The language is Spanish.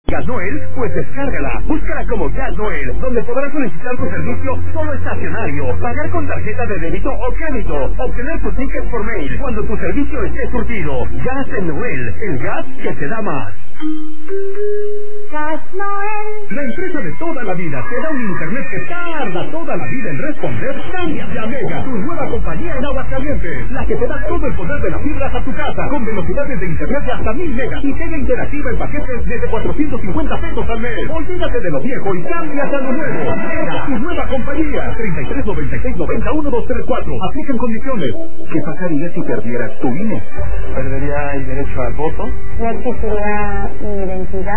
Gas Noel, pues descárgala. Búscala como Gas Noel, donde podrás solicitar tu servicio solo estacionario, pagar con tarjeta de débito o crédito, obtener tu ticket por mail cuando tu servicio esté surtido. Gas en Noel, el gas que te da más. Gas Noel. La empresa de toda la vida te da un internet que tarda toda la vida en responder. Cámbiate a Mega, tu nueva compañía en Aguascalientes, la que te da todo el poder de la fibra a tu casa, con velocidades de internet de hasta 1000 megas y pega interactiva en paquetes desde 450 pesos al mes. Olvídate de lo viejo y cámbiate a lo nuevo. Mega, tu nueva compañía. 33 96 90 1234. Aplican condiciones. ¿Qué pasaría si perdieras tu INE? Perdería el derecho al voto. No existiría mi identidad.